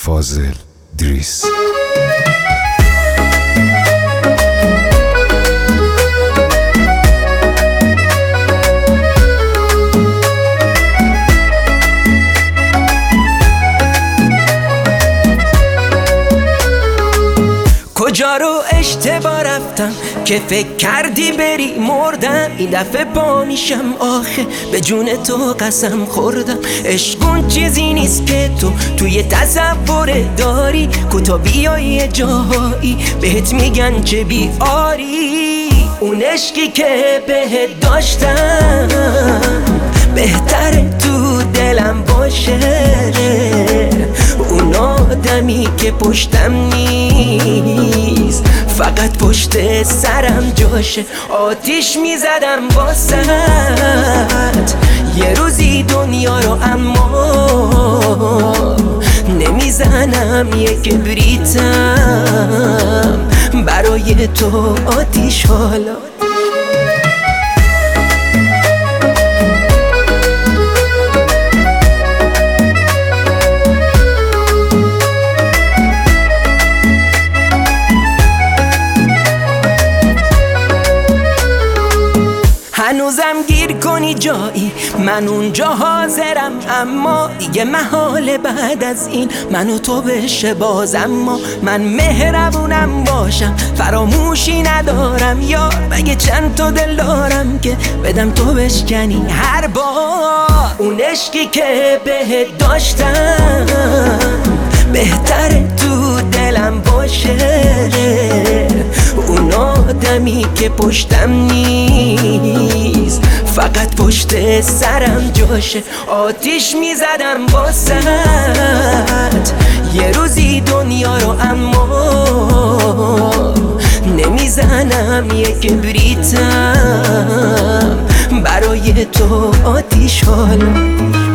فاضل دریس. کجا رو اشتباه رفتم که فکر کردی بری مردم؟ این دفعه پا میشم آخه به جون تو قسم خوردم. عشقون چیزی نیست که تو توی تصور داری، کوتا بیای جاهایی بهت میگن چه بیاری. اون عشقی که بهت داشتم بهتره تو دلم باشه، اون آدمی که پشتم نیست فقط پشت سرم جاشه. آتیش میزدم واسط یه روزی دنیا رو، اما نمیزنم یه کبریتم برای تو آتیش. حالا هنوزم گیر کنی جایی، من اونجا حاضرم، اما دیگه محاله بعد از این من و تو بشه باز. اما من مهربونم باشم، فراموشی ندارم یار، مگه چند تا دل دارم که بدم تو بشکنی هر بار. اون عشقی که بهت داشتم بهتره تو دلم باشه، اون آدمی که پشتم نیست فقط پشت سرم جاشه. آتیش میزدم واسط یه روزی دنیا رو، اما نمیزنم یه کبریتم برای تو آتیش. حالا